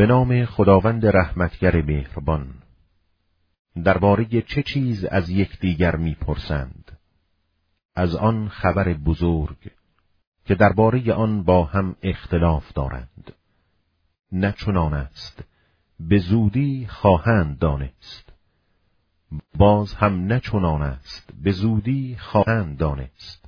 به نام خداوند رحمتگر مهربان. درباره چه چیز از یکدیگر می‌پرسند؟ از آن خبر بزرگ که درباره آن با هم اختلاف دارند. نه چنان است، به زودی خواهند دانست. باز هم نه چنان است، به زودی خواهند دانست.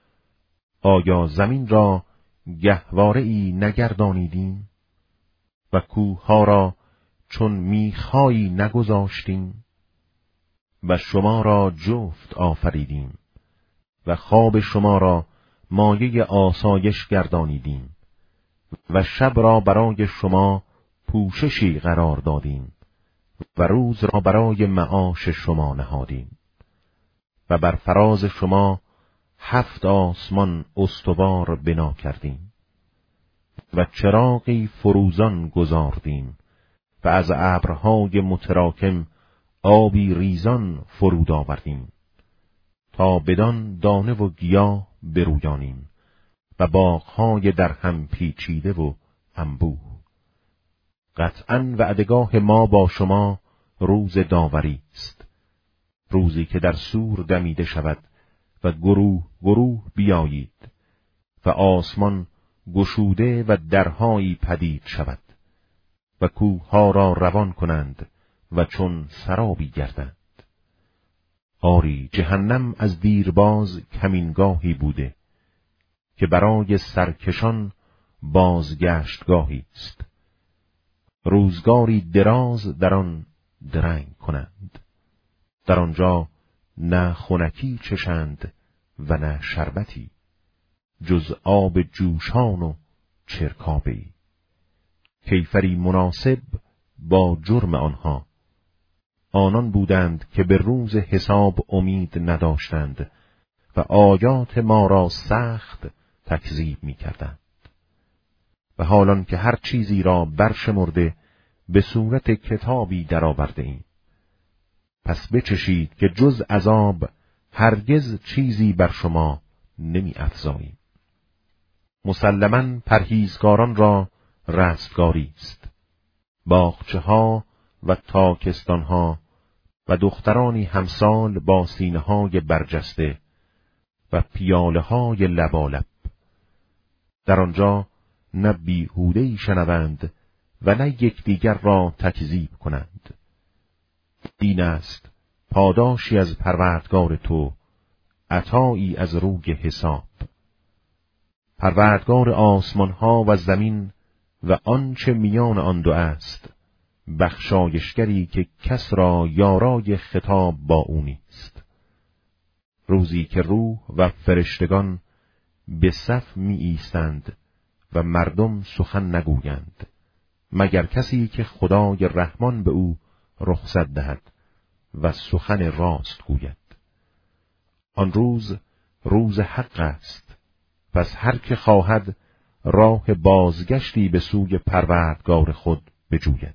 آیا زمین را گهواره‌ای نگردانیدیم و کوه‌ها را چون میخایی نگذاشتیم و شما را جفت آفریدیم و خواب شما را مایه آسایش گردانیدیم و شب را برای شما پوششی قرار دادیم و روز را برای معاش شما نهادیم و بر فراز شما 7 آسمان استوار بنا کردیم و چراغی فروزان گذاردیم و از ابرهای متراکم آبی ریزان فرود آوردیم تا بدان دانه و گیاه برویانیم و باغهای در هم پیچیده و انبوه. قطعاً وعدگاه ما با شما روز داوری است، روزی که در صور دمیده شود و گروه گروه بیایید و آسمان گشوده و درهایی پدید شود و کوه‌ها را روان کنند و چون سرابی گردند. آری، جهنم از دیرباز کمینگاهی بوده که برای سرکشان بازگشتگاهی است. روزگاری دراز در آن درنگ کنند. در آنجا نه خنکی چشند و نه شربتی، جز آب جوشان و چرکابی. کیفری مناسب با جرم آنها. آنان بودند که به روز حساب امید نداشتند و آیات ما را سخت تکذیب می‌کردند. و حالان که هر چیزی را برشمرده به صورت کتابی درآورده ایم، پس بچشید که جز عذاب هرگز چیزی بر شما نمی افزاییم. مسلماً پرهیزگاران را رستگاری است. باغچه ها و تاکستان ها و دخترانی همسال با سینه های برجسته و پیاله های لبالب. در آنجا نه بیهوده‌ای شنوند و نه یکدیگر را تکذیب کنند. این است پاداشی از پروردگار تو، عطایی از روی حساب. پروردگار آسمان ها و زمین و آنچه میان آن دو است، بخشایشگری که کس را یارای خطاب با او نیست. روزی که روح و فرشتگان به صف می ایستند و مردم سخن نگویند، مگر کسی که خدای رحمان به او رخصت دهد و سخن راست گوید. آن روز روز حق است، پس هر که خواهد راه بازگشتی به سوی پروردگار خود بجوید.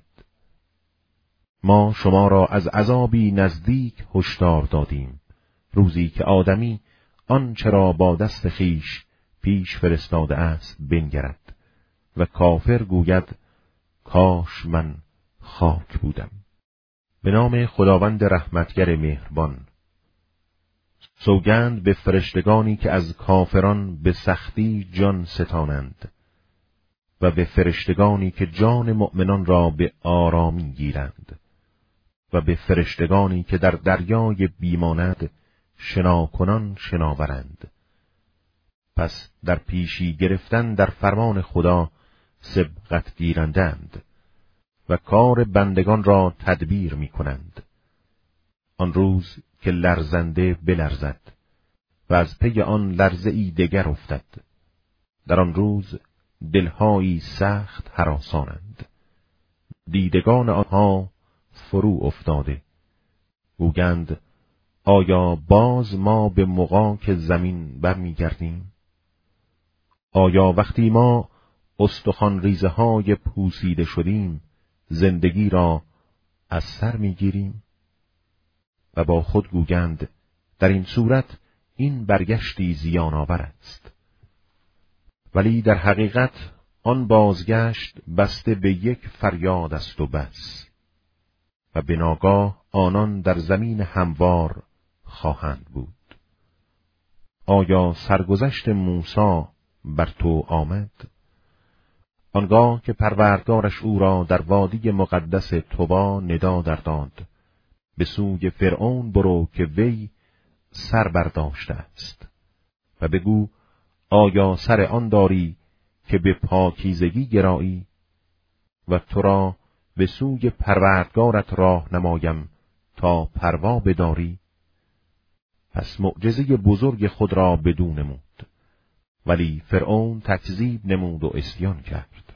ما شما را از عذابی نزدیک هشدار دادیم، روزی که آدمی آنچه را با دست خویش پیش فرستاده است بنگرد و کافر گوید کاش من خاک بودم. به نام خداوند رحمتگر مهربان. سوگند به فرشتگانی که از کافران به سختی جان ستانند و به فرشتگانی که جان مؤمنان را به آرامی گیرند و به فرشتگانی که در دریای بیماند شناکنان شناورند. پس در پیشی گرفتن در فرمان خدا سبقت گیرندند و کار بندگان را تدبیر می کنند. آن روز که لرزنده بلرزد و از پی آن لرزه‌ای دگر افتد. در آن روز دلهایی سخت هراسانند. دیدگان آنها فرو افتاده. گویند آیا باز ما به مغاک زمین برمیگردیم؟ آیا وقتی ما استخوان ریزه های پوسیده شدیم زندگی را از سر میگیریم؟ و با خود گویند در این صورت این برگشتی زیان آور است. ولی در حقیقت آن بازگشت بسته به یک فریاد است و بس، و به ناگاه آنان در زمین هموار خواهند بود. آیا سرگذشت موسی بر تو آمد؟ آنگاه که پروردگارش او را در وادی مقدس طوبا ندا در داد، به سوی فرعون برو که وی سر برداشته است، و بگو آیا سر آن داری که به پاکیزگی گرایی؟ و تو را به سوی پروردگارت راه نمایم تا پروا بداری. پس معجزه بزرگ خود را بدو نمود، ولی فرعون تکذیب نمود و عصیان کرد.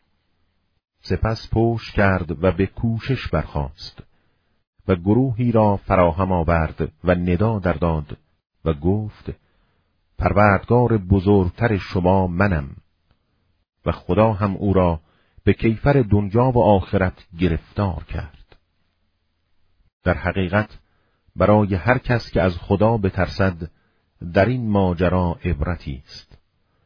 سپس پشت کرد و به کوشش برخاست و گروهی را فراهم آورد و ندا در داد و گفت پروردگار بزرگتر شما منم، و خدا هم او را به کیفر دنیا و آخرت گرفتار کرد. در حقیقت برای هر کس که از خدا بترسد در این ماجرا عبرتی است.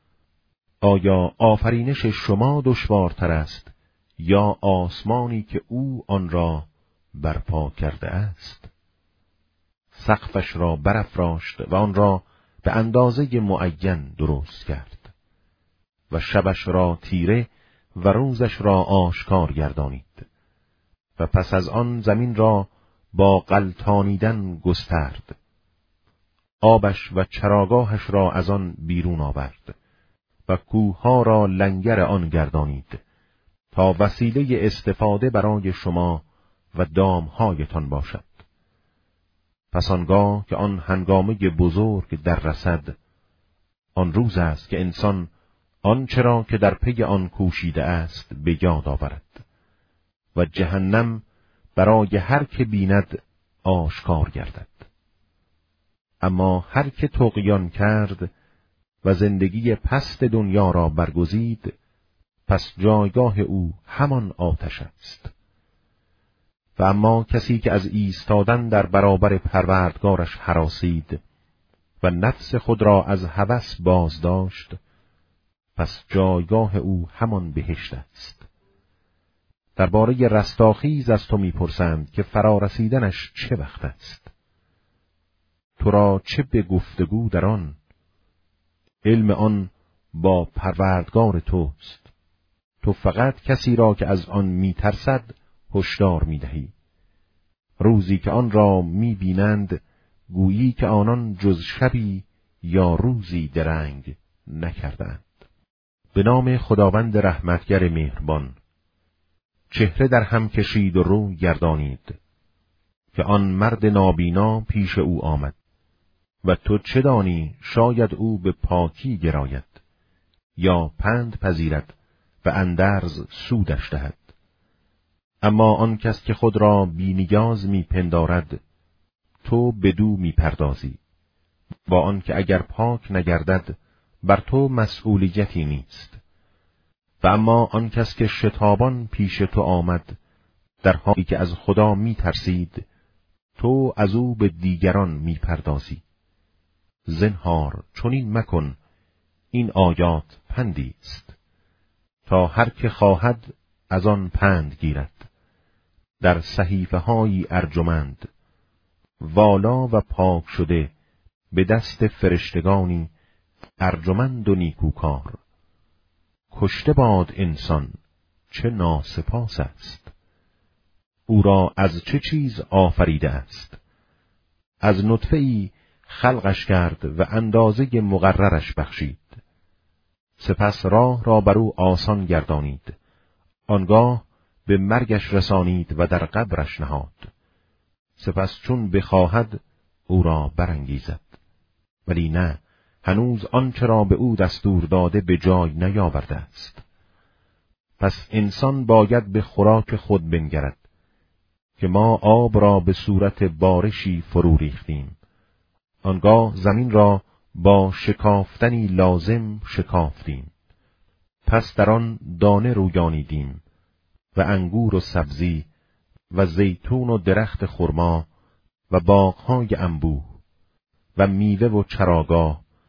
آیا آفرینش شما دشوارتر است یا آسمانی که او آن را برپا کرده است؟ سقفش را برافراشت و آن را به اندازه معین درست کرد و شبش را تیره و روزش را آشکار گردانید و پس از آن زمین را با غلتانیدن گسترد. آبش و چراگاهش را از آن بیرون آورد و کوهها را لنگر آن گردانید تا وسیله استفاده برای شما و دامهایتان باشد. پس آنگاه که آن هنگامه بزرگ در رسد، آن روز است که انسان آنچه را که در پی آن کوشیده است به یاد آورد و جهنم برای هر که بیند آشکار گردد. اما هر که طغیان کرد و زندگی پست دنیا را برگزید، پس جایگاه او همان آتش است. و اما کسی که از ایستادن در برابر پروردگارش هراسید و نفس خود را از هوس باز داشت، پس جایگاه او همان بهشت است. درباره رستاخیز از تو میپرسند که فرارسیدنش چه وقت است. تو را چه به گفتگو در آن؟ علم آن با پروردگار توست. تو فقط کسی را که از آن میترسد هشدار میدهی. روزی که آن را میبینند گویی که آنان جز شبی یا روزی درنگ نکردند. به نام خداوند رحمتگر مهربان. چهره در هم کشید و رو گردانید که آن مرد نابینا پیش او آمد و تو چه دانی شاید او به پاکی گراید یا پند پذیرد و اندرز سودش دهد. اما آن کس که خود را بی نیاز می پندارد تو بدو می پردازی، با آن که اگر پاک نگردد بر تو مسئولیتی نیست. و اما آن کس که شتابان پیش تو آمد در حالی که از خدا می ترسید، تو از او به دیگران می پردازی. زنهار چنین مکن، این آیات پندی است تا هر که خواهد از آن پند گیرد. در صحیفه هایی ارجمند والا و پاک شده به دست فرشتگانی ارجمند و نیکوکار. کشته باد انسان چه ناسپاس است. او را از چه چیز آفریده است؟ از نطفه‌ای خلقش کرد و اندازه مقررش بخشید. سپس راه را بر او آسان گردانید. آنگاه به مرگش رسانید و در قبرش نهاد. سپس چون بخواهد او را برانگیزد. ولی نه، هنوز آنچه را به او دستور داده به جای نیاورده است. پس انسان باید به خوراک خود بنگرد که ما آب را به صورت بارشی فرو ریختیم. آنگاه زمین را با شکافتنی لازم شکافتیم. پس در آن دانه رویانیدیم و انگور و سبزی و زیتون و درخت خرما و باغهای انبوه و میوه و چراگاه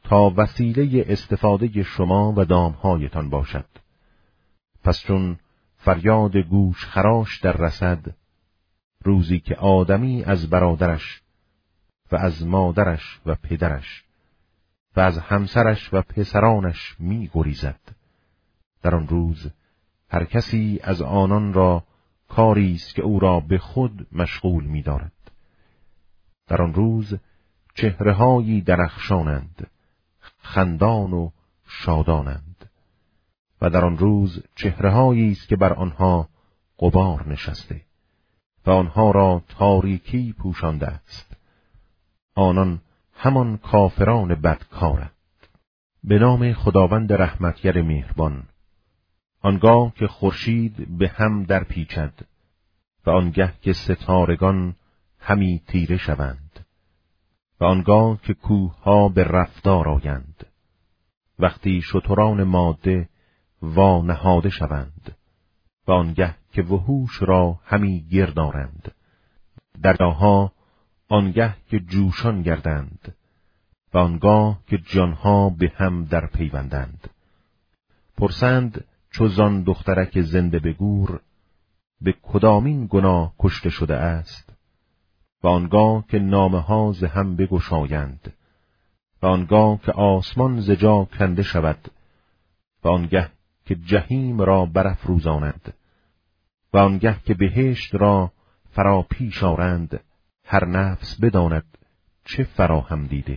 تا وسیله استفاده شما و دامهایتان باشد. پس چون فریاد گوش خراش در رسد، روزی که آدمی از برادرش و از مادرش و پدرش و از همسرش و پسرانش می گریزد، در آن روز هر کسی از آنان را کاری است که او را به خود مشغول می دارد. در آن روز چهره‌هایی درخشانند، خندان و شادانند، و در آن روز چهره‌هایی است که بر آنها غبار نشسته و آنها را تاریکی پوشانده است. آنان همان کافران بدکارند. به نام خداوند رحمتگر مهربان. آنگاه که خورشید به هم در پیچد و آنگه که ستارگان همی تیره شوند و آنگاه که کوه‌ها به رفتار آیند، وقتی شتران ماده وا نهاده شوند و آنگه که وحوش را همی گردارند، دریاها آنگه که جوشان گردند و آنگاه که جانها به هم در پیوندند. پرسند چو زان دخترک زنده به گور، به کدامین گناه کشته شده است؟ و آنگاه که نامه‌ها ز هم بگشایند و آنگاه که آسمان ز جا کنده شود و آنگه که جهیم را برافروزانند و آنگه که بهشت را فرا پیش آرند، هر نفس بداند چه فراهم دیده.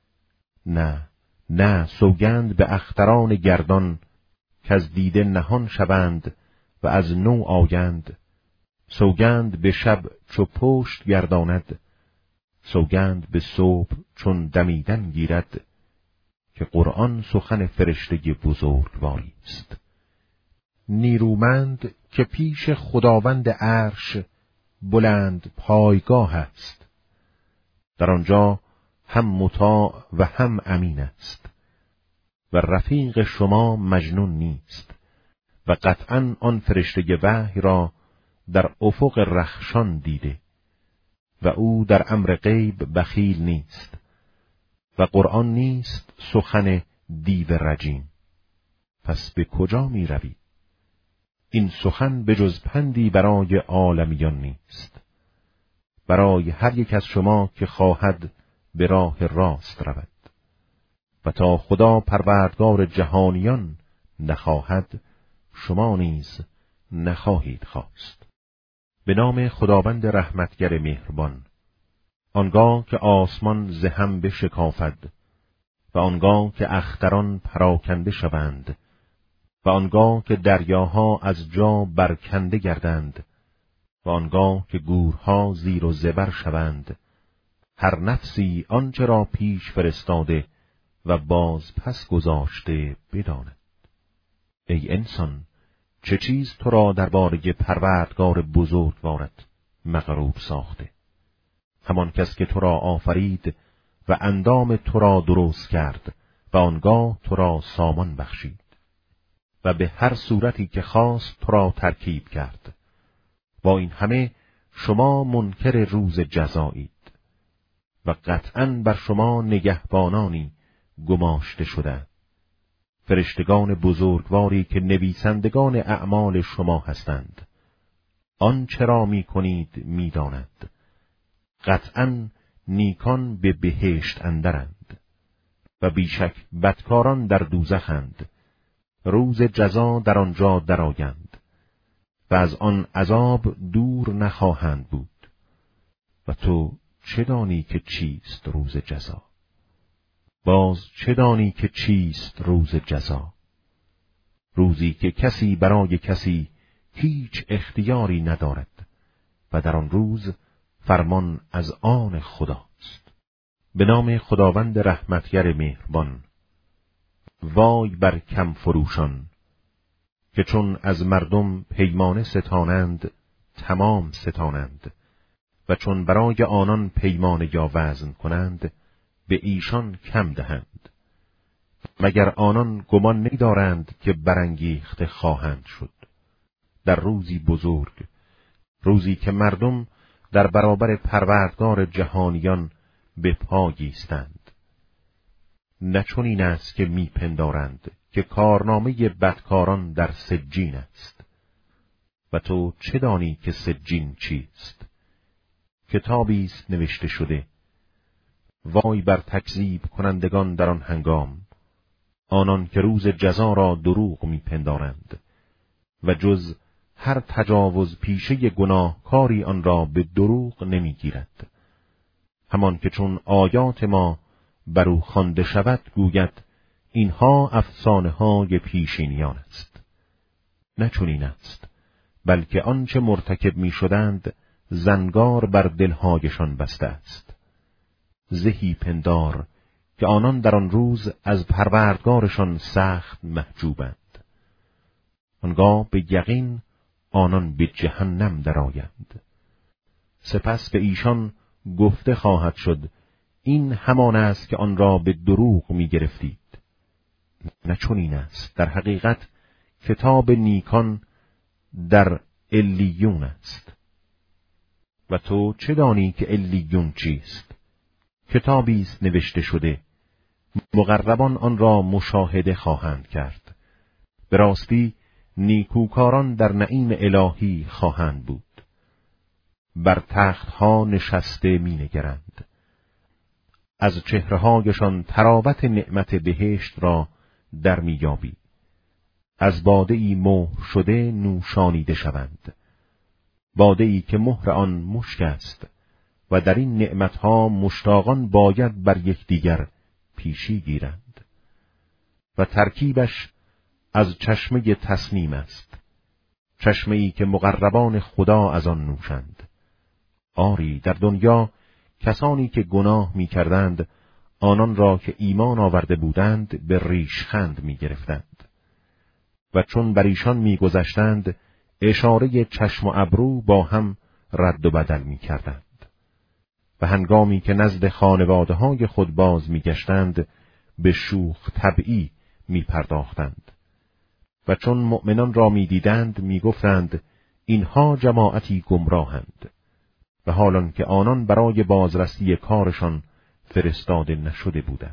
نه سوگند به اختران گردان که از دیده نهان شوند و از نو آیند. سوگند به شب چو پشت گرداند، سوگند به صبح چون دمیدن گیرد، که قرآن سخن فرشته بزرگواری است. نیرومند که پیش خداوند عرش بلند پایگاه است، در آنجا هم مطاع و هم امین است، و رفیق شما مجنون نیست، و قطعاً آن فرشته وحی را در افق رخشان دیده، و او در امر غیب بخیل نیست، و قرآن نیست سخن دیو رجیم. پس به کجا می روی؟ این سخن به جز پندی برای عالمیان نیست، برای هر یک از شما که خواهد به راه راست رود، و تا خدا پروردگار جهانیان نخواهد، شما نیز نخواهید خواست. به نام خداوند رحمتگر مهربان. آنگاه که آسمان ز هم بشکافد و آنگاه که اختران پراکنده شوند و آنگاه که دریاها از جا برکنده گردند و آنگاه که گورها زیر و زبر شوند، هر نفسی آنچه را پیش فرستاده و باز پس گذاشته بداند. ای انسان، چه چیز تو را درباره پروردگار بزرگوارت مغرور ساخته؟ همان کس که تو را آفرید و اندام تو را درست کرد و آنگاه تو را سامان بخشید و به هر صورتی که خواست تو را ترکیب کرد. با این همه شما منکر روز جزایید و قطعاً بر شما نگهبانانی گماشته شده، فرشتگان بزرگواری که نویسندگان اعمال شما هستند. آن چرا می کنید می داند. قطعاً نیکان به بهشت اندرند و بیشک بدکاران در دوزخند. روز جزا در آنجا درآیند و از آن عذاب دور نخواهند بود. و تو چه دانی که چیست روز جزا؟ باز چه دانی که چیست روز جزا؟ روزی که کسی برای کسی هیچ اختیاری ندارد و در آن روز فرمان از آن خداست. به نام خداوند رحمتگر مهربان. وای بر کم فروشان که چون از مردم پیمانه ستانند تمام ستانند و چون برای آنان پیمانه یا وزن کنند به ایشان کم دهند، مگر آنان گمان نمی‌دارند که برانگیخته خواهند شد در روزی بزرگ، روزی که مردم در برابر پروردگار جهانیان به پا ایستند. نه چنین است که میپندارند که کارنامه بدکاران در سجین است. و تو چه دانی که سجین چیست؟ کتابی است نوشته شده. وای بر تکذیب کنندگان در آن هنگام، آنان که روز جزا را دروغ میپندارند و جز هر تجاوز پیشه گناهکاری آن را به دروغ نمیگیرد. همان که چون آیات ما بر او خوانده شود گوید اینها افسانه های پیشینیان است. نه چنین است، بلکه آنچه مرتکب می شدند زنگار بر دلهایشان بسته است. زهی پندار که آنان در آن روز از پروردگارشان سخت محجوبند. آنگاه به یقین آنان به جهنم درآیند. سپس به ایشان گفته خواهد شد این همان است که آن را به دروغ می گرفتید. نه چنین است، در حقیقت کتاب نیکان در علیون است. و تو چه دانی که علیون چیست؟ کتابی است نوشته شده. مقربان آن را مشاهده خواهند کرد. به راستی نیکوکاران در نعیم الهی خواهند بود. بر تختها نشسته می نگرند. از چهرهایشان تراوت نعمت بهشت را در می یابی. از باده‌ای مهر شده نوشانیده شوند. باده‌ای که مهر آن مشک است و در این نعمتها مشتاقان باید بر یکدیگر پیشی گیرند. و ترکیبش از چشمه تسنیم است، چشمه‌ای که مقربان خدا از آن نوشند. آری در دنیا کسانی که گناه می کردند آنان را که ایمان آورده بودند به ریشخند می گرفتند و چون بر ایشان می گذشتند اشاره چشم و ابرو با هم رد و بدل می کردند و هنگامی که نزد خانواده های خود باز می گشتند به شوخ طبعی می پرداختند و چون مؤمنان را می دیدند می گفتند اینها جماعتی گمراهند، و حالان که آنان برای بازرسی کارشان فرستاده نشده بودند.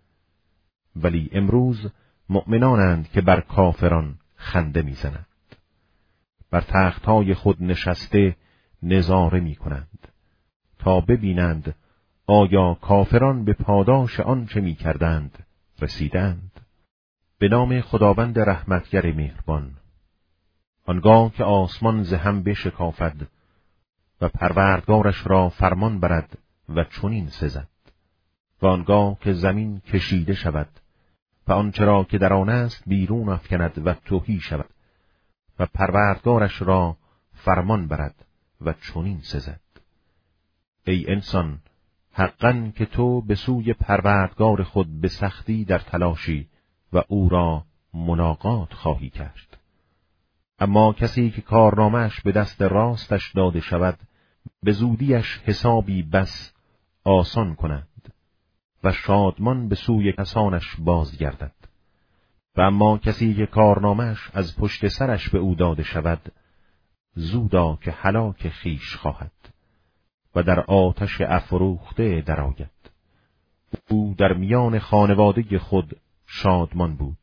ولی امروز مؤمنانند که بر کافران خنده می‌زنند. بر تختهای خود نشسته نظاره می‌کنند تا ببینند آیا کافران به پاداش آنچه می‌کردند رسیدند. به نام خداوند رحمتگر مهربان. آنگاه که آسمان ز هم بشکافد و پروردگارش را فرمان برد و چنین سزد، و آنگاه که زمین کشیده شود و آنچه را که در آن است بیرون افکند و تهی شود و پروردگارش را فرمان برد و چنین سزد. ای انسان، حقاً که تو به سوی پروردگار خود به سختی در تلاشی و او را ملاقات خواهی کرد. اما کسی که کارنامه‌اش به دست راستش داده شود به زودیش حسابی بس آسان کنند و شادمان به سوی کسانش بازگردد. و اما کسی که کارنامه‌اش از پشت سرش به او داده شود زودا که هلاک خیش خواهد و در آتش افروخته درآید. او در میان خانواده خود شادمان بود.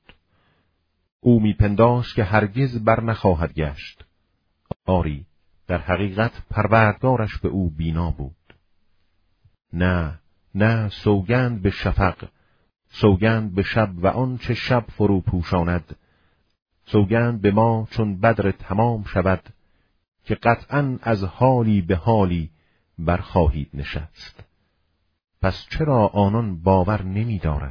او میپنداشت که هرگز بر نخواهد گشت. آری در حقیقت پروردگارش به او بینا بود. نه نه، سوگند به شفق، سوگند به شب و آنچه شب فرو پوشاند، سوگند به ما چون بدر تمام شود که قطعاً از حالی به حالی برخواهید نشست. پس چرا آنان باور نمی دارند؟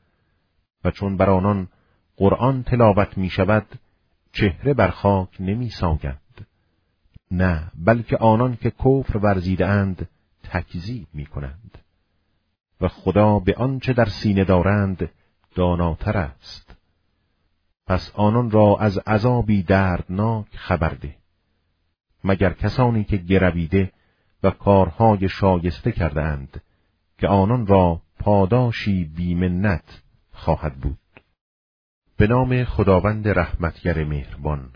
و چون بر آنان قرآن تلاوت می شود چهره بر خاک نمی ساگند. نه، بلکه آنان که کفر ورزیده اند تکذیب می کنند و خدا به آنچه در سینه دارند داناتر است. پس آنان را از عذابی دردناک خبر ده، مگر کسانی که گرویده و کارهای شایسته کرده اند که آنان را پاداشی بیمنت خواهد بود. به نام خداوند رحمتگر مهربان.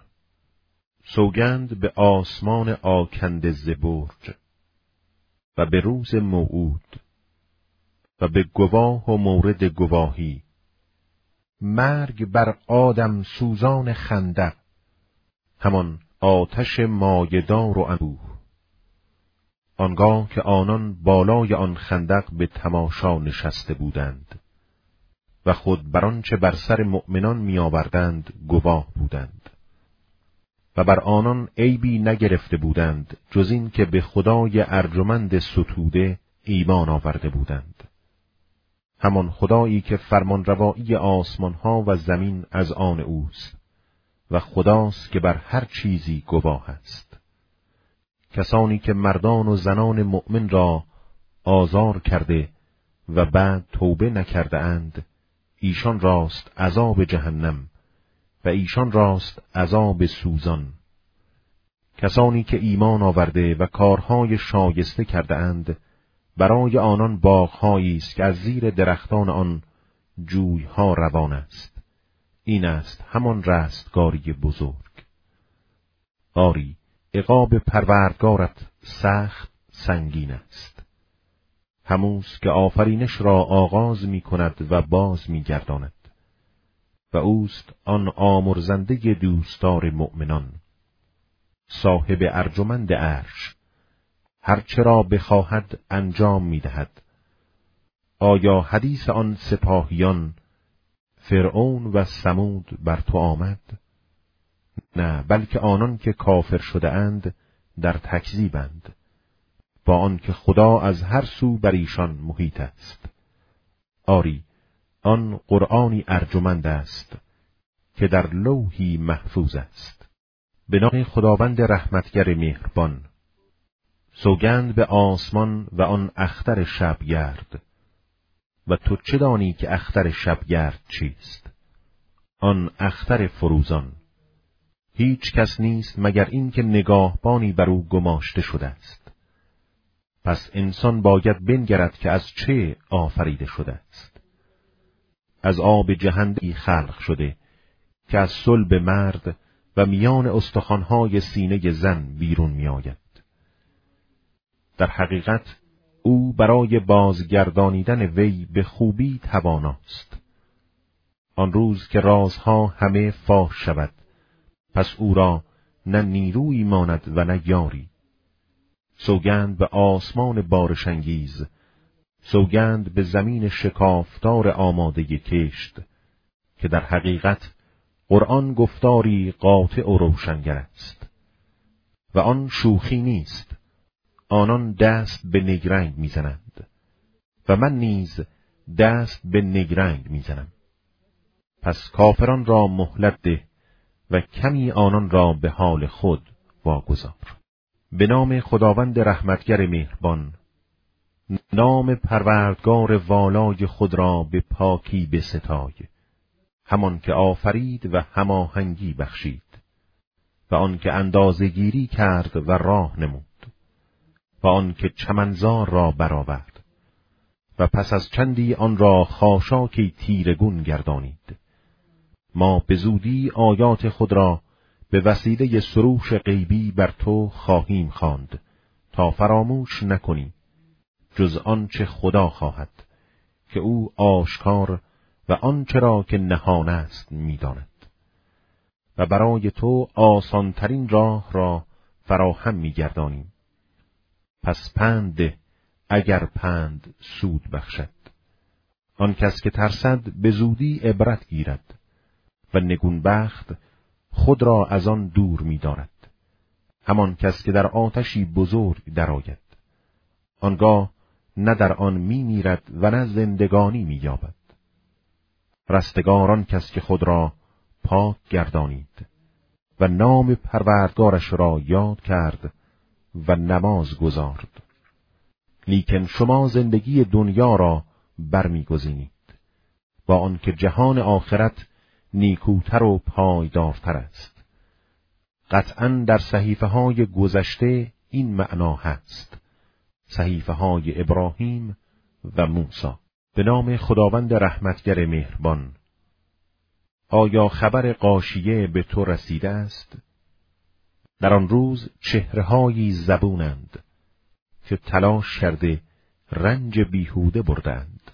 سوگند به آسمان آکنده ز برج و به روز موعود و به گواه و مورد گواهی. مرگ بر آدم سوزان خندق، همان آتش مایه‌دار و انبوه. آنگاه که آنان بالای آن خندق به تماشا نشسته بودند و خود بر آنچه بر سر مؤمنان می‌آوردند گواه بودند و بر آنان عیبی نگرفته بودند جز این که به خدای ارجمند ستوده ایمان آورده بودند، همان خدایی که فرمانروایی آسمانها و زمین از آن اوست و خداست که بر هر چیزی گواه است. کسانی که مردان و زنان مؤمن را آزار کرده و بعد توبه نکرده اند، ایشان راست عذاب جهنم و ایشان راست عذاب سوزان. کسانی که ایمان آورده و کارهای شایسته کرده اند، برای آنان باغ‌هایی است که از زیر درختان آن جوی‌ها روان است. این است همان رستگاری بزرگ. آری، عقاب پروردگارت سخت سنگین است. هموست که آفرینش را آغاز می کند و باز می گرداند و اوست آن آمرزنده دوستدار مؤمنان، صاحب ارجمند عرش، هرچه را بخواهد انجام می دهد. آیا حدیث آن سپاهیان فرعون و ثمود بر تو آمد؟ نه، بلکه آنان که کافر شده اند در تکذیبند، با آنکه خدا از هر سو بر ایشان محیط است. آری، آن قرآنی ارجمند است که در لوحی محفوظ است. به نام خداوند رحمتگر مهربان. سوگند به آسمان و آن اختر شبگرد. و تو چه دانی که اختر شبگرد چیست؟ آن اختر فروزان. هیچ کس نیست مگر این که نگاهبانی بر او گماشته شده است. پس انسان باید بنگرد که از چه آفریده شده است. از آب جهنمی خلق شده که از صلب مرد و میان استخوان‌های سینه زن بیرون می آید. در حقیقت او برای بازگردانیدن وی به خوبی تواناست. آن روز که رازها همه فاش شود، پس او را نه نیرویی ماند و نه یاری. سوگند به آسمان بارشانگیز، سوگند به زمین شکافتار آماده کشت، که در حقیقت قرآن گفتاری قاطع و روشنگر است و آن شوخی نیست. آنان دست به نگرنگ میزنند و من نیز دست به نگرنگ میزنم. پس کافران را مهلت ده و کمی آنان را به حال خود واگذار. به نام خداوند رحمتگر مهربان. نام پروردگار والای خود را به پاکی بستای، همان که آفرید و هماهنگی بخشید و آن که اندازه‌گیری کرد و راه نمود و آن که چمنزار را برآورد و پس از چندی آن را خاشاکی تیرگون گردانید. ما به زودی آیات خود را به وسیله سروش غیبی بر تو خواهیم خواند تا فراموش نکنی، جز آنچه خدا خواهد که او آشکار و آنچه را که نهان است می‌داند. و برای تو آسانترین راه را فراهم می‌گردانیم. پس پند ده اگر پند سود بخشد. آن کس که ترسد به زودی عبرت گیرد و نگونبخت خود را از آن دور می‌دارد. همان کس که در آتشی بزرگ درآید، آنگاه نه در آن می‌میرد و نه زندگانی می‌یابد. رستگاران کس که خود را پاک گردانید و نام پروردگارش را یاد کرد و نماز گزارد. لیکن شما زندگی دنیا را برمی‌گزینید، با آنکه جهان آخرت نیکوتر و پایدارتر است. قطعاً در صحیفه‌های گذشته این معنا هست، صحیفه‌های ابراهیم و موسی. به نام خداوند رحمتگر مهربان. آیا خبر غاشیه به تو رسیده است؟ در آن روز چهره‌هایی زبونند که تلاش کرده رنج بیهوده بردند.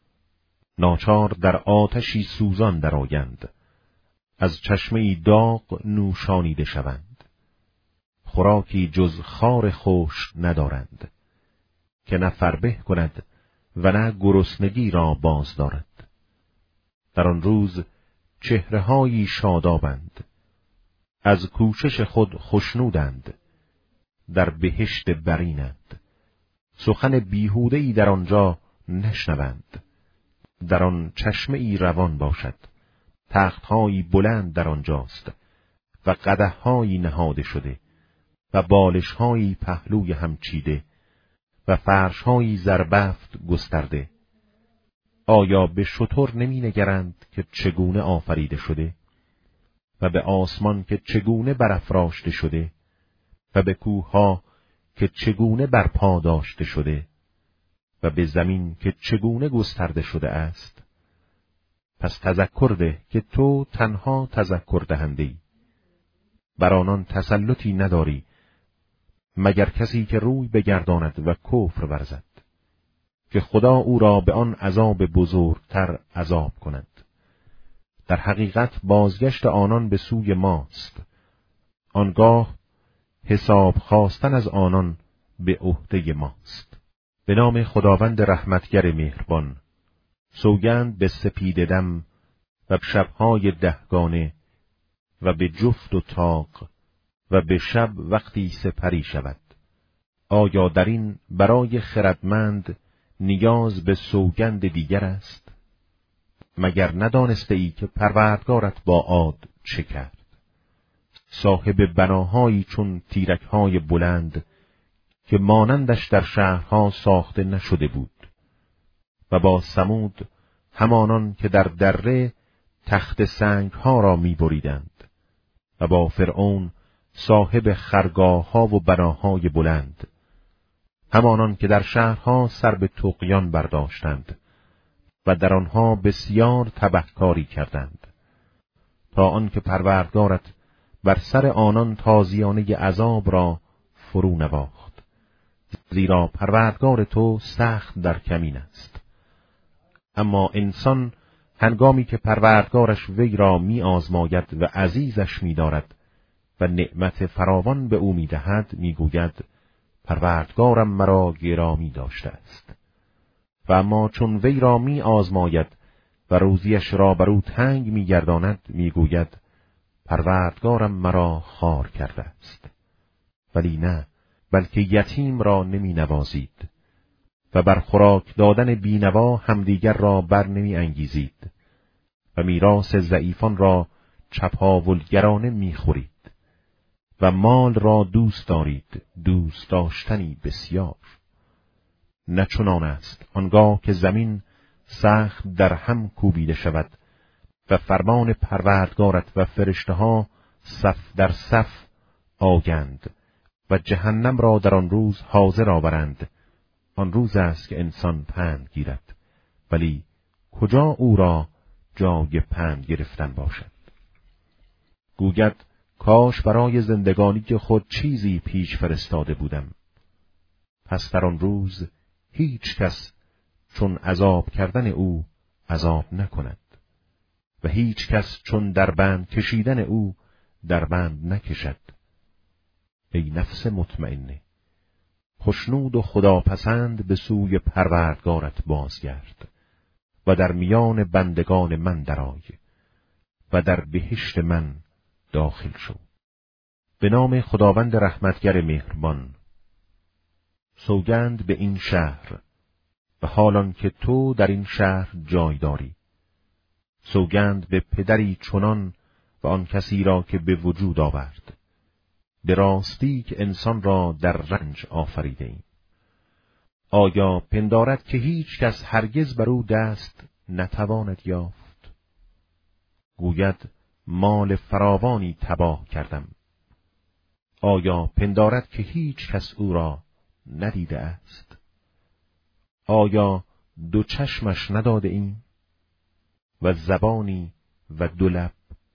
ناچار در آتشی سوزان درآیند، از چشمه‌ای داغ نوشانیده شوند. خوراکی جز خار خشک ندارند، که نه فربه کند و نه گرسنگی را باز دارد. در آن روز چهره‌هایی شادابند، از کوشش خود خوشنودند، در بهشت برینند. سخن بیهوده‌ای در آنجا نشنوند. در آن چشمه‌ای روان باشد، تخت‌هایی بلند در آنجاست و قدح‌هایی نهاده شده و بالش‌هایی پهلوی هم چیده و فرش‌هایی زربفت گسترده. آیا به شتر نمی‌نگرند که چگونه آفریده شده و به آسمان که چگونه برافراشته شده و به کوه‌ها که چگونه برپا داشته شده و به زمین که چگونه گسترده شده است؟ پس تذکر ده که تو تنها تذکر دهنده‌ای، بر آنان تسلطی نداری مگر کسی که روی بگرداند و کفر ورزد، که خدا او را به آن عذاب بزرگتر عذاب کند. در حقیقت بازگشت آنان به سوی ماست، آنگاه حساب خواستن از آنان به عهده ماست. به نام خداوند رحمتگر مهربان. سوگند به سپیده دم و به شبهای دهگانه و به جفت و طاق و به شب وقتی سپری شود. آیا در این برای خردمند نیاز به سوگند دیگر است؟ مگر ندانسته ای که پروردگارت با عاد چه کرد؟ صاحب بناهایی چون تیرک‌های بلند که مانندش در شهرها ساخته نشده بود، و با ثمود همانان که در دره تخت سنگ‌ها را می‌بریدند، و با فرعون صاحب خرگاه‌ها و بناهای بلند، همانان که در شهرها سر به طغیان برداشتند و در آنها بسیار تبهکاری کردند، تا آنکه پروردگارت بر سر آنان تازیانه عذاب را فرو نواخت. زیرا پروردگار تو سخت در کمین است. اما انسان هنگامی که پروردگارش وی را می آزماید و عزیزش می دارد و نعمت فراوان به او می دهد، می گوید پروردگارم مرا گرامی داشته است. و اما چون وی را می آزماید و روزیش را بر او تنگ می گرداند، می گوید پروردگارم مرا خوار کرده است. ولی نه، بلکه یتیم را نمی نوازید و بر خوراک دادن بینوا همدیگر را بر نمی انگیزید و میراث ضعیفان را چپاولگرانه می خورید و مال را دوست دارید، دوست داشتنی بسیار. نه چنان است آنگاه که زمین سخت در هم کوبیده شود و فرمان پروردگارت و فرشته‌ها صف در صف آیند و جهنم را در آن روز حاضر آورند. آن روز است که انسان پند گیرد، ولی کجا او را جای پند گرفتن باشد؟ گوید کاش برای زندگانی خود چیزی پیش فرستاده بودم. پس در آن روز هیچ کس چون عذاب کردن او عذاب نکند و هیچ کس چون در بند کشیدن او در بند نکشد. ای نفس مطمئنه، خوشنود و خداپسند به سوی پروردگارت بازگرد و در میان بندگان من درآی و در بهشت من داخل شو. به نام خداوند رحمتگر مهربان. سوگند به این شهر و حالان که تو در این شهر جای داری. سوگند به پدری چنان و آن کسی را که به وجود آورد. به راستی که انسان را در رنج آفریده ایم. آیا پندارد که هیچ کس هرگز بر او دست نتواند یافت؟ گوید مال فراوانی تباه کردم. آیا پندارد که هیچ کس او را ندیده است؟ آیا دو چشمش نداده ایم و زبانی و دو لب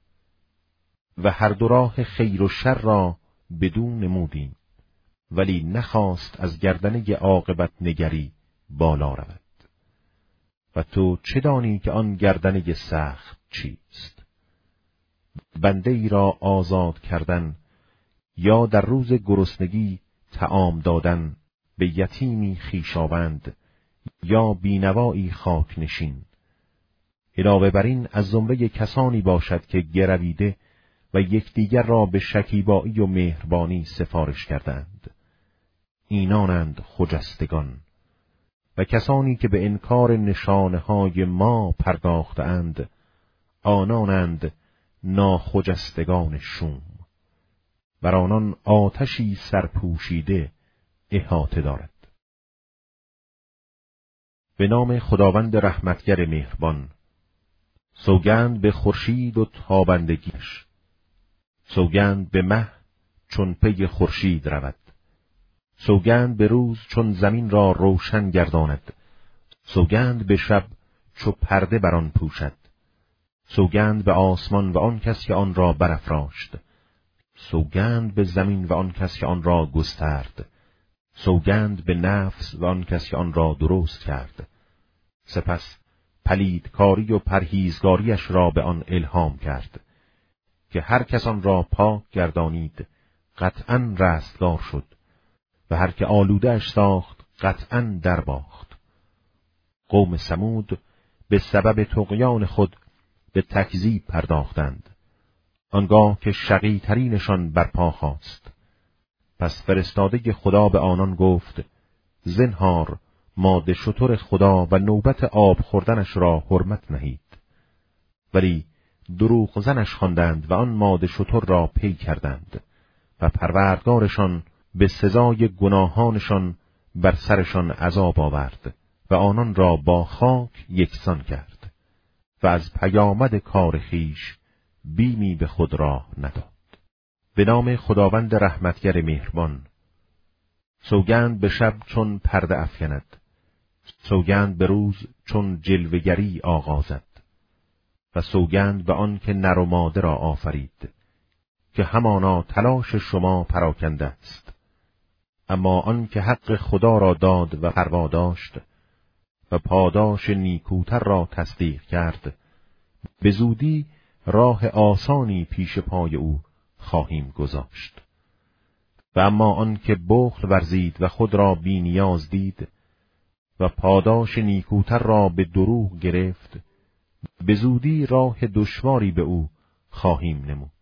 و هر دو راه خیر و شر را بدون نمودیم، ولی نخواست از گردنه عاقبت نگری بالا رود. و تو چه دانی که آن گردنه سخت چیست؟ بنده ای را آزاد کردن یا در روز گرسنگی طعام دادن به یتیمی خویشاوند یا بینوایی خاک نشین. علاوه بر این از زمره کسانی باشد که گرویده و یکدیگر را به شکیبایی و مهربانی سفارش کردند. اینانند خجستگان. و کسانی که به انکار نشانه‌های ما پرداختند، آنانند ناخجستگان شوم. بر آنان آتشی سرپوشیده احاطه دارد. به نام خداوند رحمتگر مهربان. سوگند به خورشید و تابندگیش. سوگند به مه چون پی خورشید رود. سوگند به روز چون زمین را روشن گرداند. سوگند به شب چو پرده بر آن پوشد. سوگند به آسمان و آن کس که آن را برافراشت. سوگند به زمین و آن کس که آن را گسترد. سوگند به نفس و آن کس که آن را درست کرد. سپس پلیدکاری و پرهیزگاریش را به آن الهام کرد که هر کس آن را پاک گردانید قطعاً رستگار شد و هر که آلوده‌اش ساخت قطعاً درباخت. قوم ثمود به سبب طغیان خود به تکذیب پرداختند، آنگاه که شقی ترینشان برپا خاست. پس فرستاده خدا به آنان گفت: زنهار ماده شتر خدا و نوبت آب خوردنش را حرمت نهید. ولی دروغ زنش خواندند و آن ماده شتر را پی کردند و پروردگارشان به سزای گناهانشان بر سرشان عذاب آورد و آنان را با خاک یکسان کرد و از پیامد کار خویش بیمی به خود راه نداد. به نام خداوند رحمتگر مهربان. سوگند به شب چون پرده افکند. سوگند به روز چون جلوه‌گری آغازد. و سوگند به آن که نر و ماده را آفرید که همانا تلاش شما پراکنده است. اما آن که حق خدا را داد و پروا داشت و پاداش نیکوتر را تصدیق کرد، به زودی راه آسانی پیش پای او خواهیم گذاشت. و اما آن که بخل ورزید و خود را بی نیاز دید و پاداش نیکوتر را به دروغ گرفت، به زودی راه دشواری به او خواهیم نمود.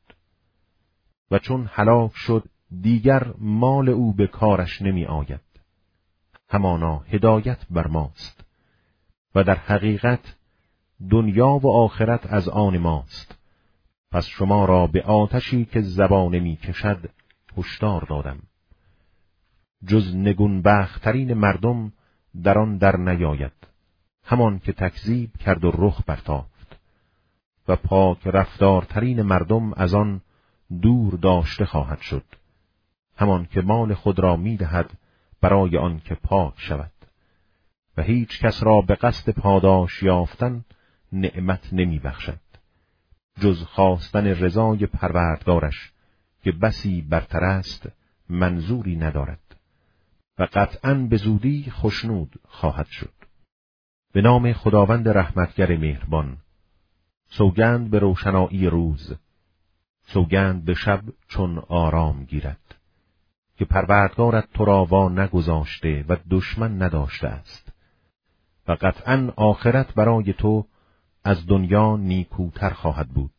و چون هلاک شد دیگر مال او به کارش نمی آید. همانا هدایت بر ماست و در حقیقت دنیا و آخرت از آن ماست. پس شما را به آتشی که زبانه می کشد هشدار دادم. جز نگونبخترین مردم در آن در نیاید، همان که تکذیب کرد و رخ برتافت، و پاک رفتارترین مردم از آن دور داشته خواهد شد، همان که مال خود را می دهد برای آن که پاک شود، و هیچ کس را به قصد پاداش یافتن نعمت نمی بخشد جز خواستن رضای پروردگارش که بسی برتر است منظوری ندارد و قطعاً به زودی خشنود خواهد شد. به نام خداوند رحمتگر مهربان. سوگند به روشنایی روز. سوگند به شب چون آرام گیرد که پروردگارت تو را وا نگذاشته و دشمن نداشته است و قطعاً آخرت برای تو از دنیا نیکوتر خواهد بود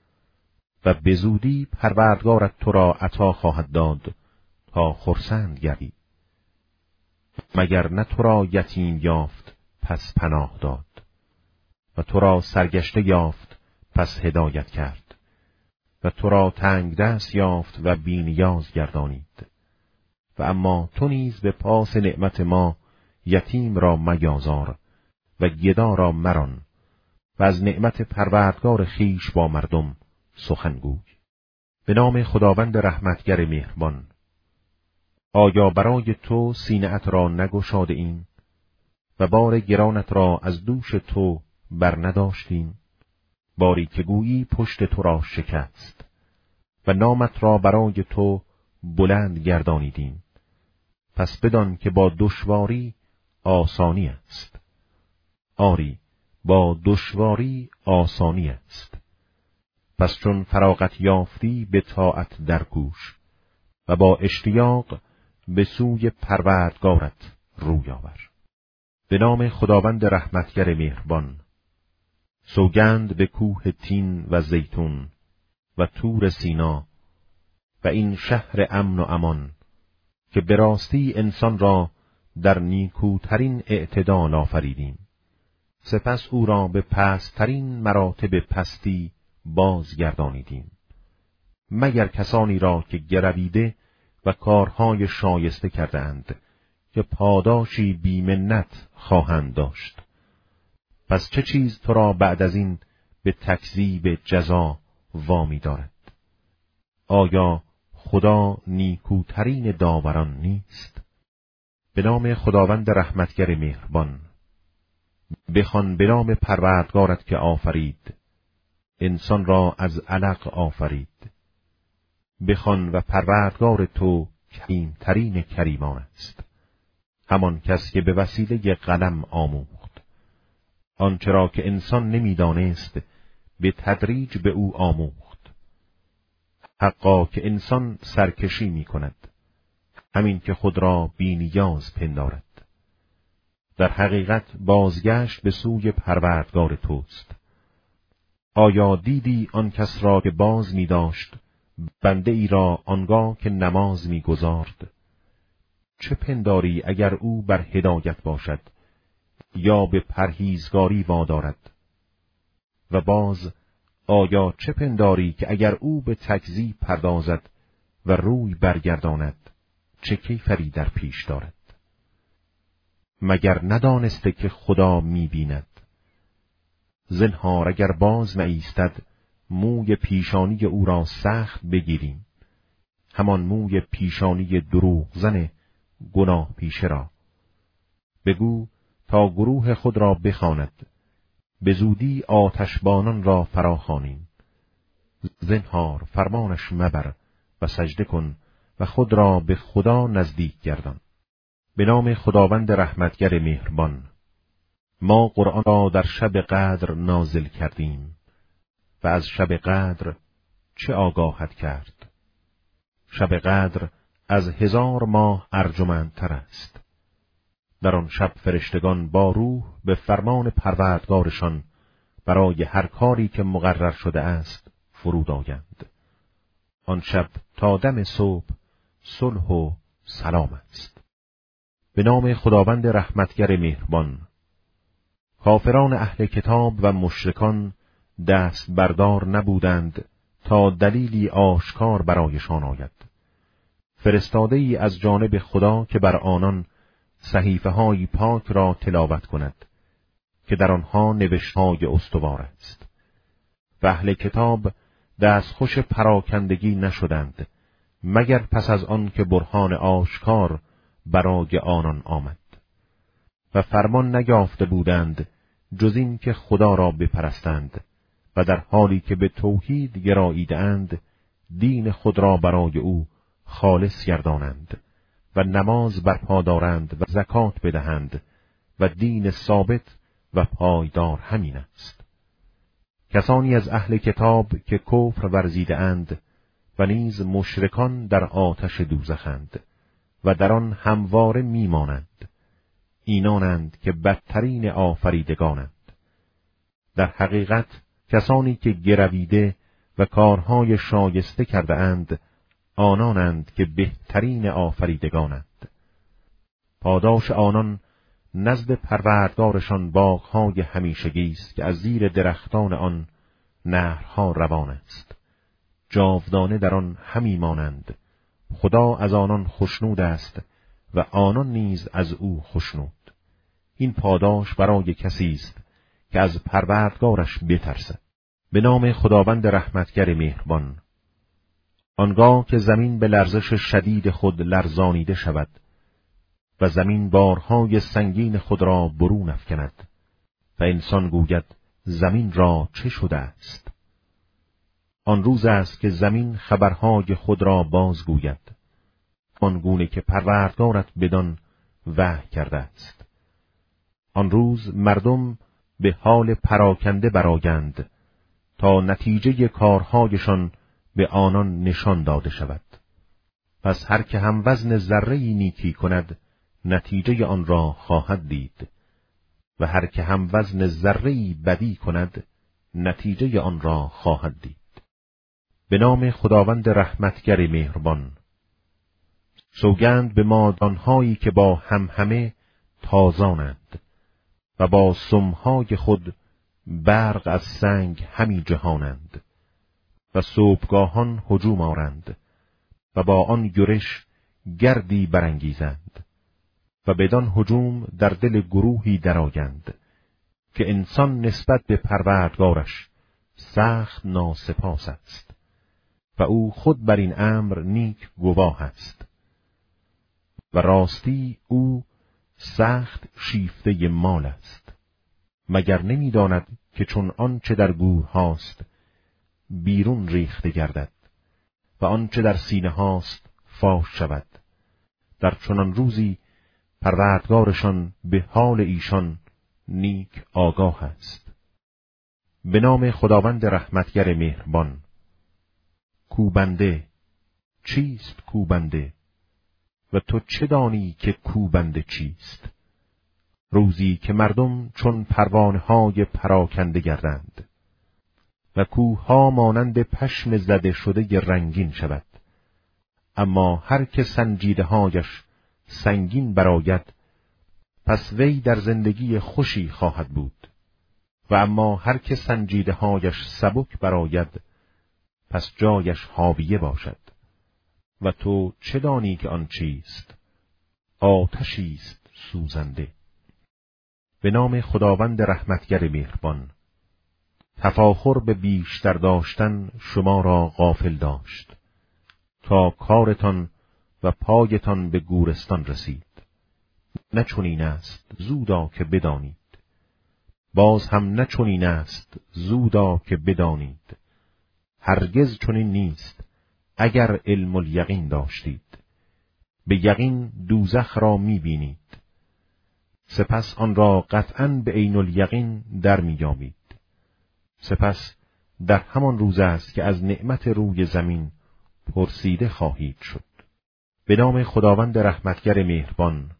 و به زودی پروردگارت تو را عطا خواهد داد تا خرسند گردی. مگر نه تو را یتیم یافت پس پناه داد و تو را سرگشته یافت پس هدایت کرد و تو را تنگ دست یافت و بی نیاز گردانید. و اما تو نیز به پاس نعمت ما یتیم را میازار و گدا را مران و از نعمت پروردگار خیش با مردم سخنگوی. به نام خداوند رحمتگر مهربان. آیا برای تو سینه‌ات را نگشاده ایم و بار گرانت را از دوش تو بر نداشتیم؟ باری که گویی پشت تو را شکست و نامت را برای تو بلند گردانیدیم. پس بدان که با دشواری آسانی است. آری، با دشواری آسانی است. پس چون فراغت یافتی به طاعت درکوش و با اشتیاق به سوی پروردگارت روی آور. به نام خداوند رحمتگر مهربان. سوگند به کوه تین و زیتون و طور سینا و این شهر امن و امان که به راستی انسان را در نیکوترین اعتدال آفریدیم. سپس او را به پست‌ترین مراتب پستی بازگردانیدیم، مگر کسانی را که گرویده و کارهای شایسته کردند که پاداشی بی‌منت خواهند داشت. پس چه چیز تو را بعد از این به تکذیب جزا وامی دارد؟ آیا خدا نیکوترین داوران نیست؟ به نام خداوند رحمتگر مهربان. بخوان به نام پروردگارت که آفرید، انسان را از علق آفرید. بخوان و پروردگار تو کریمترین کریمان است، همان کس که به وسیله قلم آموخت. آنچه را که انسان نمیدانست به تدریج به او آموخت. حقا که انسان سرکشی می کند، همین که خود را بی نیاز پندارد. در حقیقت بازگشت به سوی پروردگار توست. آیا دیدی آن کس را که باز می داشت بنده ای را آنگاه که نماز می گذارد؟ چه پنداری اگر او بر هدایت باشد یا به پرهیزگاری وادارد؟ و باز آیا چه پنداری که اگر او به تکذیب پردازد و روی برگرداند چه کیفری در پیش دارد؟ مگر ندانسته که خدا می بیند؟ زنهار اگر باز نایستد موی پیشانی او را سخت بگیریم، همان موی پیشانی دروغ زن گناه پیشه را. بگو تا گروه خود را بخواند، به زودی آتشبانان را فراخوانیم. زنهار فرمانش مبر و سجده کن و خود را به خدا نزدیک گردان. به نام خداوند رحمتگر مهربان. ما قرآن را در شب قدر نازل کردیم و از شب قدر چه آگاهت کرد؟ شب قدر از 1000 ماه ارجمندتر است. در آن شب فرشتگان با روح به فرمان پروردگارشان برای هر کاری که مقرر شده است فرود آیند. آن شب تا دم صبح صلح و سلام است. به نام خداوند رحمتگر مهربان. کافران اهل کتاب و مشرکان دست بردار نبودند تا دلیلی آشکار برایشان آید. فرستاده ای از جانب خدا که بر آنان صحیفه های پاک را تلاوت کند که در آنها نوشتهای استوار است. و اهل کتاب دستخوش پراکندگی نشدند مگر پس از آن که برهان آشکار برای آنان آمد. و فرمان نیافته بودند جز این که خدا را بپرستند و در حالی که به توحید گراییدند دین خود را برای او خالص گردانند و نماز برپا دارند و زکات بدهند و دین ثابت و پایدار همین است. کسانی از اهل کتاب که کفر ورزیده اند و نیز مشرکان در آتش دوزخند و در آن همواره میمانند. اینانند که بدترین آفریدگانند. در حقیقت کسانی که گرویده و کارهای شایسته کرده اند آنانند که بهترین آفریدگانند. پاداش آنان نزد پروردگارشان باغهای همیشگی است که از زیر درختان آن نهرها روان است. جاودانه در آن همی مانند. خدا از آنان خشنود است و آنان نیز از او خشنود. این پاداش برای کسی است که از پروردگارش بترسد. به نام خداوند رحمتگر مهربان. آنگاه که زمین به لرزش شدید خود لرزانیده شود و زمین بارهای سنگین خود را برون افکند و انسان گوید زمین را چه شده است؟ آن روز است که زمین خبرهای خود را بازگوید، آنگونه که پروردگارت بدان وحی کرده است. آن روز مردم به حال پراکنده برآیند تا نتیجه کارهایشان به آنان نشان داده شود. پس هر که هم وزن ذره‌ای نیکی کند نتیجه آن را خواهد دید و هر که هم وزن ذره‌ای بدی کند نتیجه آن را خواهد دید. به نام خداوند رحمتگر مهربان. سوگند به مادانهایی که با همه تازانند و با سمهای خود برق از سنگ همی جهانند و صبحگاهان هجوم آرند و با آن یورش گردی برانگیزند و بدان هجوم در دل گروهی درآیند که انسان نسبت به پروردگارش سخت ناسپاس است و او خود بر این امر نیک گواه است و راستی او سخت شیفته مال است. مگر نمی‌داند که چون آنچه در گور هاست بیرون ریخته گردد و آنچه در سینه هاست فاش شود، در چنان روزی پروردگارشان به حال ایشان نیک آگاه است. به نام خداوند رحمتگر مهربان. کوبنده، چیست کوبنده؟ و تو چه دانی که کوبنده چیست؟ روزی که مردم چون پروانه‌های پراکنده گردند و کوه‌ها مانند پشم زده شده رنگین شود، اما هر که سنجیده‌هایش سنگین برآید پس وی در زندگی خوشی خواهد بود و اما هر که سنجیده‌هایش سبک برآید پس جایش حاویه باشد. و تو چه دانی که آن چیست؟ آتشی است سوزنده. به نام خداوند رحمتگر مهربان. تفاخر به بیشتر داشتن شما را غافل داشت تا کارتان و پایتان به گورستان رسید. نه چنین است زودا که بدانید، باز هم نه چنین است زودا که بدانید. هرگز چنین نیست اگر علم الیقین داشتید. به یقین دوزخ را می‌بینید، سپس آن را قطعاً به عین الیقین در می‌یابید. سپس در همان روز است که از نعمت روی زمین پرسیده خواهید شد. به نام خداوند رحمتگر مهربان.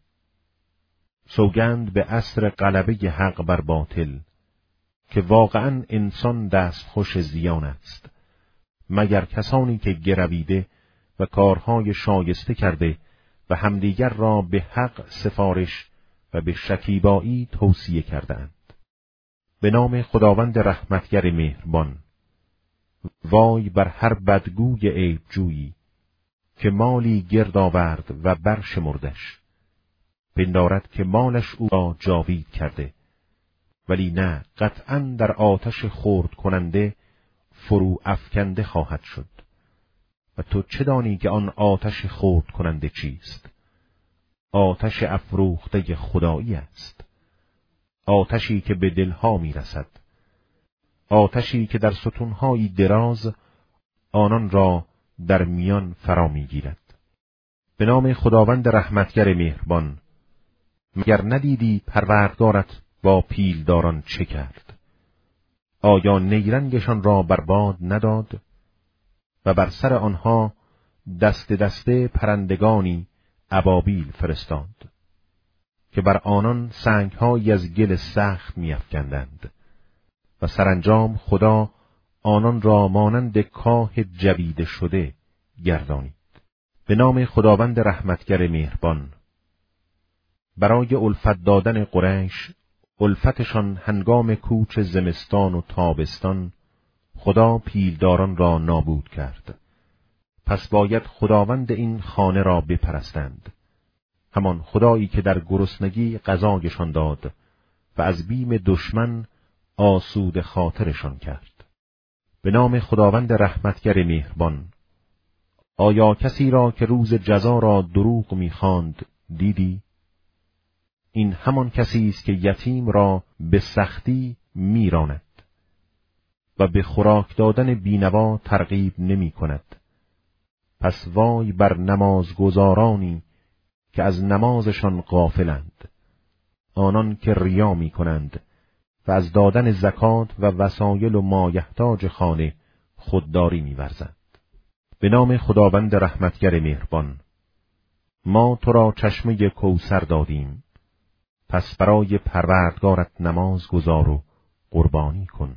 سوگند به عصر غلبه حق بر باطل که واقعاً انسان دستخوش زیان است، مگر کسانی که گرویده و کارهای شایسته کرده و همدیگر را به حق سفارش و به شکیبایی توصیه کردند. به نام خداوند رحمتگر مهربان. وای بر هر بدگوی عیبجویی که مالی گرد آورد و برشمردش، پندارد که مالش او را جاوید کرده، ولی نه، قطعاً در آتش خرد کننده فرو افکنده خواهد شد. و تو چه دانی که آن آتش خرد کننده چیست؟ آتش افروخته خدایی است، آتشی که به دلها میرسد، آتشی که در ستونهای دراز آنان را در میان فرا میگیرد. به نام خداوند رحمتگر مهربان. مگر ندیدی پروردگارت با پیلداران چه کرد؟ آیا نیرنگشان را بر باد نداد و بر سر آنها دسته دسته پرندگانی ابابیل فرستاد که بر آنان سنگ‌هایی از گل سخت می‌افکندند و سرانجام خدا آنان را مانند کاه جویده شده گردانید. به نام خداوند رحمتگر مهربان. برای الفت دادن قریش، الفتشان هنگام کوچ زمستان و تابستان، خدا پیلداران را نابود کرد. پس باید خداوند این خانه را بپرستند، همان خدایی که در گرسنگی غذایشان داد و از بیم دشمن آسود خاطرشان کرد. به نام خداوند رحمتگر مهربان. آیا کسی را که روز جزا را دروغ می‌خواند دیدی؟ این همان کسی است که یتیم را به سختی میراند و به خوراک دادن بینوا ترغیب نمی کند. پس وای بر نمازگزارانی که از نمازشان غافلند آنان که ریا می کنند و از دادن زکات و وسایل و مایحتاج خانه خودداری می ورزند. به نام خداوند رحمتگر مهربان. ما تو را چشمه کوثر دادیم، پس برای پروردگارت نماز گزار و قربانی کن.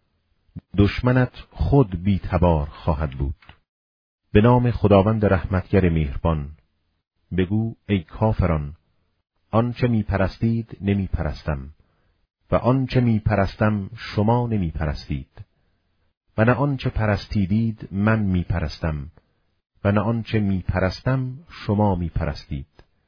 دشمنت خود بی تبار خواهد بود. به نام خداوند رحمتگر مهربان. بگو ای کافران، آنچه می پرستید نمی پرستم و آنچه می پرستم شما نمی پرستید و نه آنچه پرستیدید من می پرستم و نه آنچه می پرستم شما می پرستید.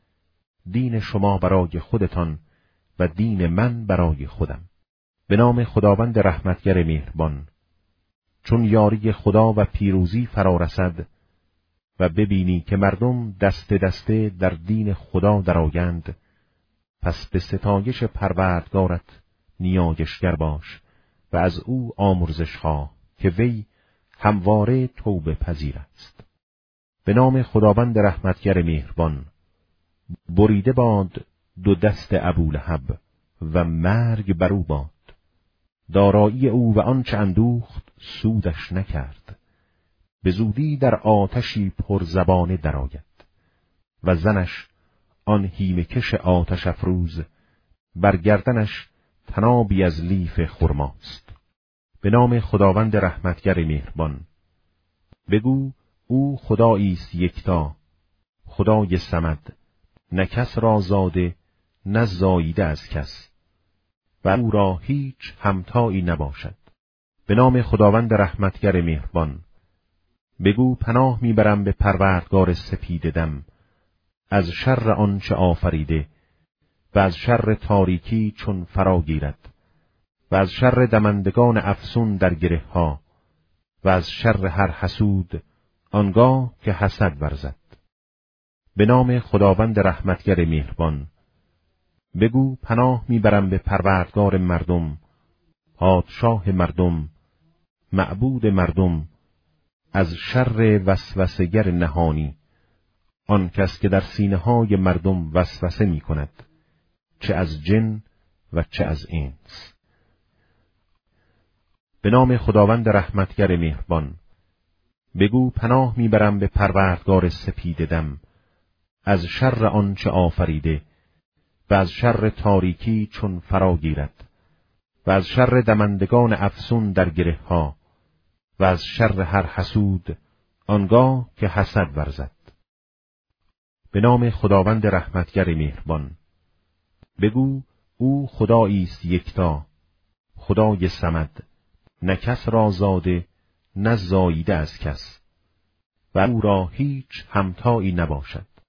دین شما برای خودتان و دین من برای خودم. به نام خداوند رحمتگر مهربان. چون یاری خدا و پیروزی فرا رسد و ببینی که مردم دسته دسته در دین خدا درآیند، پس به ستایش پروردگارت نیایشگر باش و از او آمرزش خواه که وی همواره توبه پذیر است. به نام خداوند رحمتگر مهربان. بریده باد دو دست ابولهب و مرگ بر او باد. دارایی او و آنچه اندوخت سودش نکرد. به زودی در آتشی پرزبانه درآید و زنش آن هیمه‌کش آتش افروز، بر گردنش طنابی از لیف خرماست. به نام خداوند رحمتگر مهربان. بگو او خدایی است یکتا، خدای صمد، نه کس را زاده نه زاییده از کس و او را هیچ همتایی نباشد. به نام خداوند رحمتگر مهربان. بگو پناه میبرم به پروردگار سپید دم از شر آنچه آفریده و از شر تاریکی چون فرا گیرد و از شر دمندگان افسون در گره ها و از شر هر حسود آنگاه که حسد ورزد. به نام خداوند رحمتگر مهربان. بگو پناه میبرم به پروردگار مردم، پادشاه مردم، معبود مردم، از شر وسوسه‌گر نهانی، آن کس که در سینه‌های مردم وسوسه می‌کند، چه از جن و چه از انس. به نام خداوند رحمتگر مهربان. بگو پناه میبرم به پروردگار سپید دم از شر آنچه آفریده و از شر تاریکی چون فرا گیرد و از شر دمندگان افسون در گره ها و از شر هر حسود آنگاه که حسد ورزد. به نام خداوند رحمتگر مهربان. بگو او خدایی است یکتا، خدای صمد، نه کس را زاده نه زاییده از کس و او را هیچ همتایی نباشد.